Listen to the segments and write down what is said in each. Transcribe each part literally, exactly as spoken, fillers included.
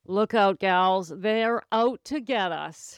Look out, gals. They're out to get us.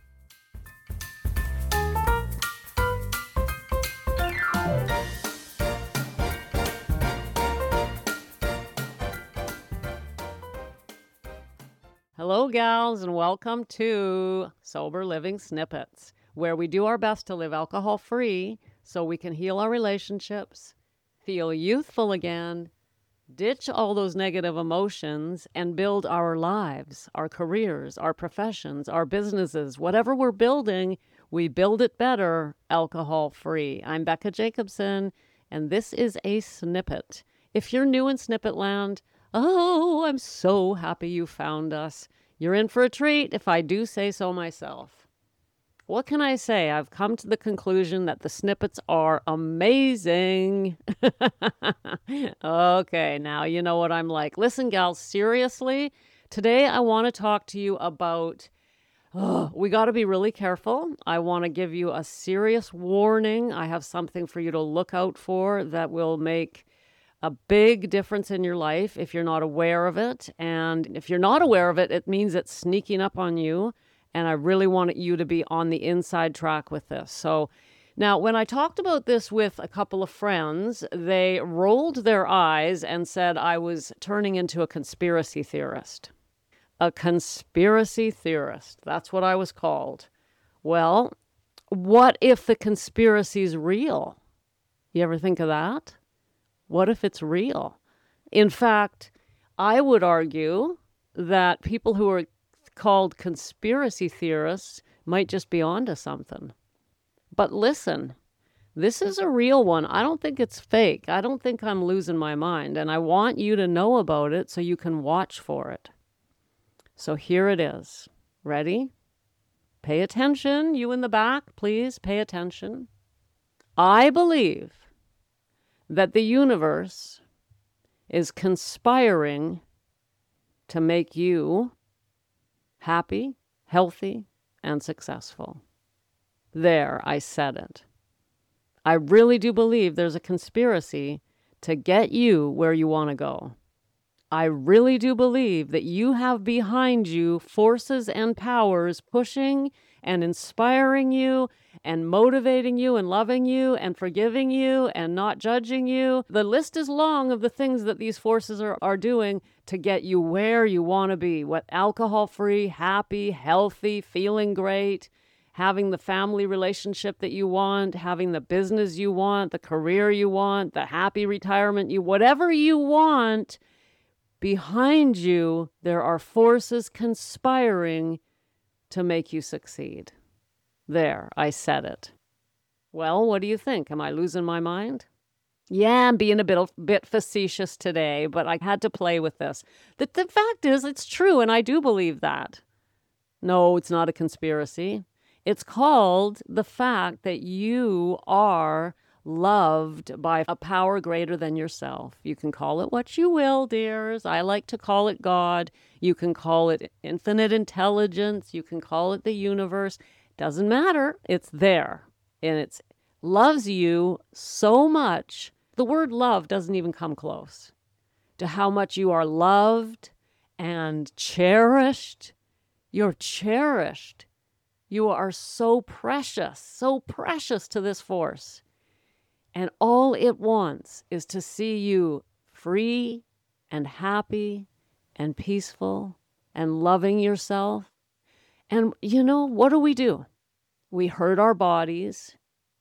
Hello, gals, and welcome to Sober Living Snippets, where we do our best to live alcohol-free so we can heal our relationships, feel youthful again, ditch all those negative emotions, and build our lives, our careers, our professions, our businesses. Whatever we're building, we build it better alcohol-free. I'm Becca Jacobson, and this is a snippet. If you're new in Snippet Land, oh, I'm so happy you found us. You're in for a treat, if I do say so myself. What can I say? I've come to the conclusion that the snippets are amazing. Okay, now you know what I'm like. Listen, gals, seriously, today I want to talk to you about, oh, we got to be really careful. I want to give you a serious warning. I have something for you to look out for that will make a big difference in your life if you're not aware of it. And if you're not aware of it, it means it's sneaking up on you. And I really want you to be on the inside track with this. So now, when I talked about this with a couple of friends, they rolled their eyes and said I was turning into a conspiracy theorist. A conspiracy theorist. That's what I was called. Well, what if the conspiracy's real? You ever think of that? What if it's real? In fact, I would argue that people who are called conspiracy theorists might just be onto something. But listen, this is a real one. I don't think it's fake. I don't think I'm losing my mind. And I want you to know about it so you can watch for it. So here it is. Ready? Pay attention. You in the back, please pay attention. I believe that the universe is conspiring to make you happy, healthy, and successful. There, I said it. I really do believe there's a conspiracy to get you where you want to go. I really do believe that you have behind you forces and powers pushing and inspiring you and motivating you and loving you and forgiving you and not judging you. The list is long of the things that these forces are, are doing to get you where you want to be. What alcohol-free, happy, healthy, feeling great, having the family relationship that you want, having the business you want, the career you want, the happy retirement you, whatever you want. Behind you, there are forces conspiring to make you succeed. There, I said it. Well, what do you think? Am I losing my mind? Yeah, I'm being a bit, bit facetious today, but I had to play with this. The, the fact is, it's true, and I do believe that. No, it's not a conspiracy. It's called the fact that you are loved by a power greater than yourself. You can call it what you will, dears. I like to call it God. You can call it infinite intelligence. You can call it the universe. Doesn't matter. It's there. And it loves you so much. The word love doesn't even come close to how much you are loved and cherished. You're cherished. You are so precious, so precious to this force. And all it wants is to see you free and happy and peaceful and loving yourself. And you know, what do we do? We hurt our bodies.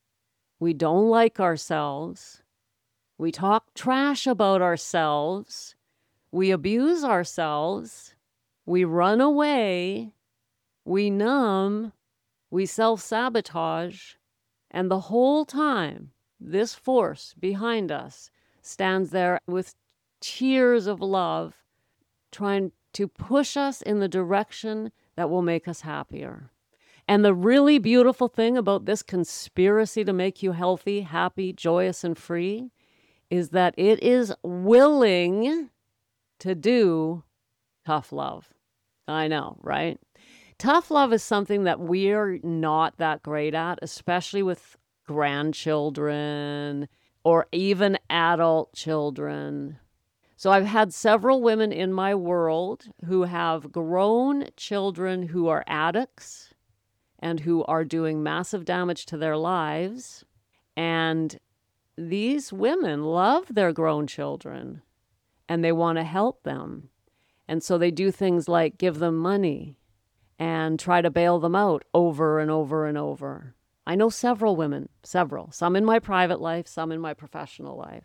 We don't like ourselves. We talk trash about ourselves. We abuse ourselves. We run away. We numb. We self-sabotage. And the whole time, this force behind us stands there with tears of love, trying to push us in the direction that will make us happier. And the really beautiful thing about this conspiracy to make you healthy, happy, joyous, and free is that it is willing to do tough love. I know, right? Tough love is something that we're not that great at, especially with grandchildren or even adult children. So I've had several women in my world who have grown children who are addicts and who are doing massive damage to their lives. And these women love their grown children and they want to help them. And so they do things like give them money and try to bail them out over and over and over. I know several women, several, some in my private life, some in my professional life.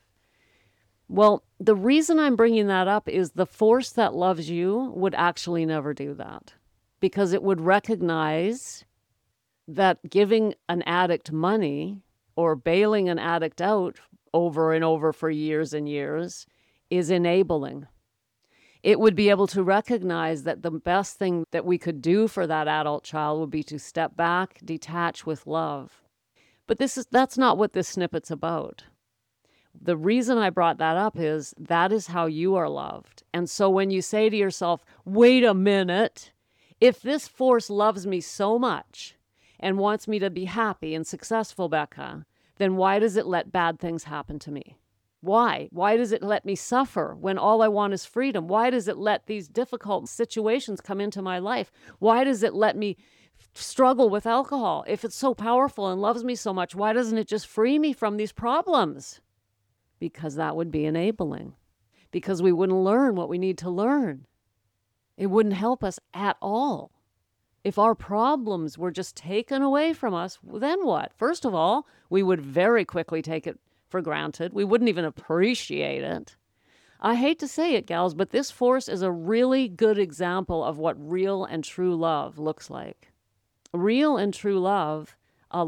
Well, the reason I'm bringing that up is the force that loves you would actually never do that, because it would recognize that giving an addict money or bailing an addict out over and over for years and years is enabling. It would be able to recognize that the best thing that we could do for that adult child would be to step back, detach with love. But this is that's not what this snippet's about. The reason I brought that up is that is how you are loved. And so when you say to yourself, wait a minute, if this force loves me so much and wants me to be happy and successful, Becca, then why does it let bad things happen to me? Why? Why does it let me suffer when all I want is freedom? Why does it let these difficult situations come into my life? Why does it let me struggle with alcohol? If it's so powerful and loves me so much, why doesn't it just free me from these problems? Because that would be enabling. Because we wouldn't learn what we need to learn. It wouldn't help us at all. If our problems were just taken away from us, then what? First of all, we would very quickly take it for granted. We wouldn't even appreciate it. I hate to say it, gals, but this force is a really good example of what real and true love looks like. Real and true love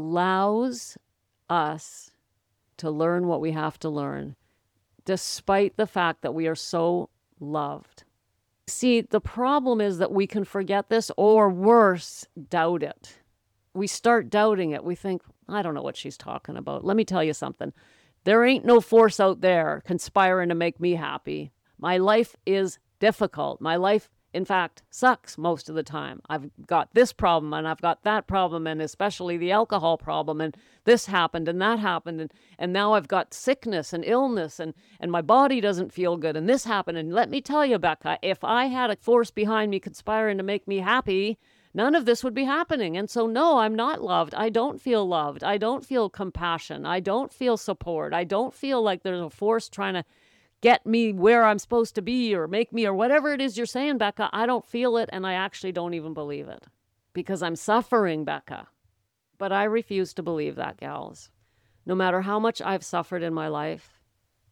allows us to learn what we have to learn, despite the fact that we are so loved. See, the problem is that we can forget this, or worse, doubt it. We start doubting it. We think, I don't know what she's talking about. Let me tell you something. There ain't no force out there conspiring to make me happy. My life is difficult. My life, in fact, sucks most of the time. I've got this problem and I've got that problem, and especially the alcohol problem, and this happened and that happened, and, and now I've got sickness and illness, and, and my body doesn't feel good, and this happened. And let me tell you, Becca, if I had a force behind me conspiring to make me happy, none of this would be happening. And so, no, I'm not loved. I don't feel loved. I don't feel compassion. I don't feel support. I don't feel like there's a force trying to get me where I'm supposed to be or make me or whatever it is you're saying, Becca. I don't feel it, and I actually don't even believe it because I'm suffering, Becca. But I refuse to believe that, gals. No matter how much I've suffered in my life,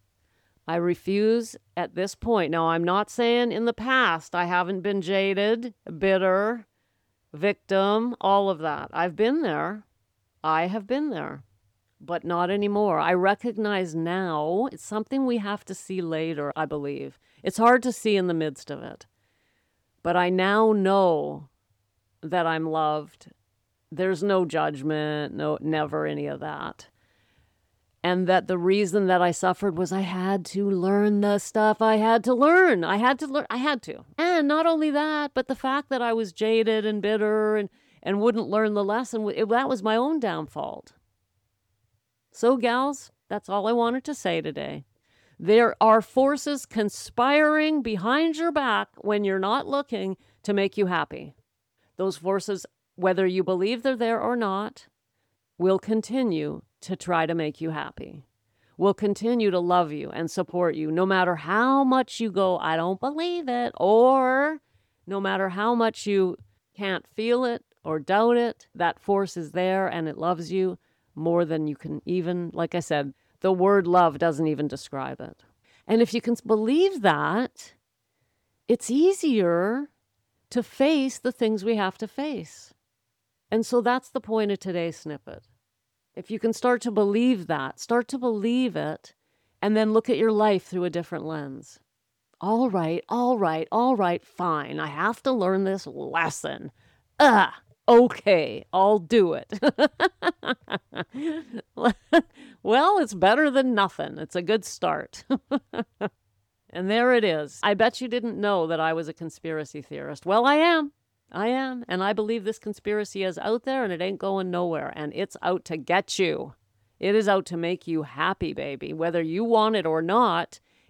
I refuse at this point. Now, I'm not saying in the past I haven't been jaded, bitter, victim, all of that. I've been there. I have been there. But not anymore. I recognize now it's something we have to see later, I believe. It's hard to see in the midst of it. But I now know that I'm loved. There's no judgment, no, never any of that. And that the reason that I suffered was I had to learn the stuff I had to learn. I had to learn. I had to. And not only that, but the fact that I was jaded and bitter and, and wouldn't learn the lesson, it, that was my own downfall. So, gals, that's all I wanted to say today. There are forces conspiring behind your back when you're not looking to make you happy. Those forces, whether you believe they're there or not, will continue to try to make you happy, will continue to love you and support you, no matter how much you go, I don't believe it, or no matter how much you can't feel it or doubt it, that force is there and it loves you more than you can even, like I said, the word love doesn't even describe it. And if you can believe that, it's easier to face the things we have to face. And so that's the point of today's snippet. If you can start to believe that, start to believe it, and then look at your life through a different lens. All right, all right, all right, fine. I have to learn this lesson. Ah, okay, I'll do it. Well, it's better than nothing. It's a good start. And there it is. I bet you didn't know that I was a conspiracy theorist. Well, I am. I am. And I believe this conspiracy is out there and it ain't going nowhere. And it's out to get you. It is out to make you happy, baby. Whether you want it or not,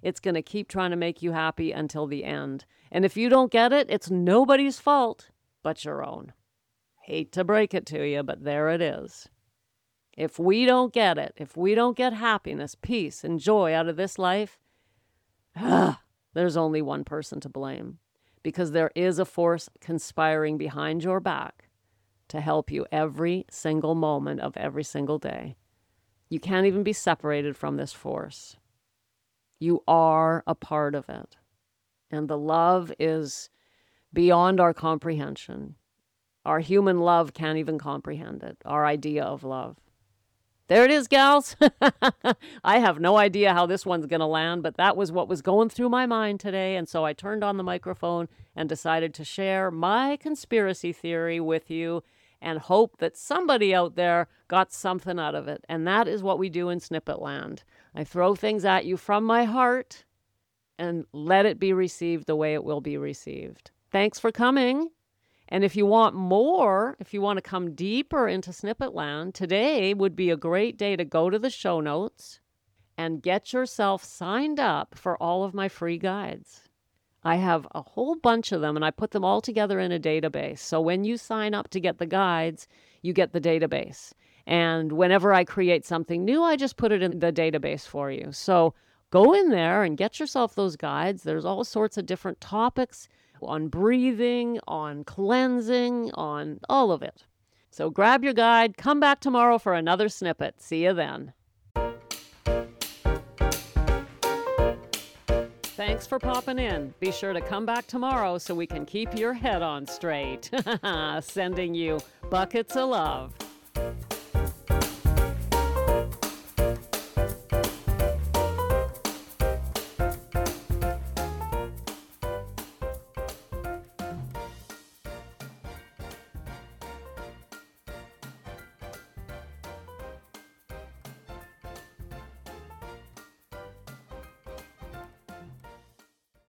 it's going to keep trying to make you happy until the end. And if you don't get it, it's nobody's fault but your own. Hate to break it to you, but there it is. If we don't get it, if we don't get happiness, peace, and joy out of this life, ah, there's only one person to blame, because there is a force conspiring behind your back to help you every single moment of every single day. You can't even be separated from this force. You are a part of it. And the love is beyond our comprehension. Our human love can't even comprehend it, our idea of love. There it is, gals. I have no idea how this one's going to land, but that was what was going through my mind today. And so I turned on the microphone and decided to share my conspiracy theory with you and hope that somebody out there got something out of it. And that is what we do in Snippet Land. I throw things at you from my heart and let it be received the way it will be received. Thanks for coming. And if you want more, if you want to come deeper into Snippet Land, today would be a great day to go to the show notes and get yourself signed up for all of my free guides. I have a whole bunch of them, and I put them all together in a database. So when you sign up to get the guides, you get the database. And whenever I create something new, I just put it in the database for you. So go in there and get yourself those guides. There's all sorts of different topics on breathing, on cleansing, on all of it. So grab your guide, come back tomorrow for another snippet. See you then. Thanks for popping in. Be sure to come back tomorrow so we can keep your head on straight. Sending you buckets of love.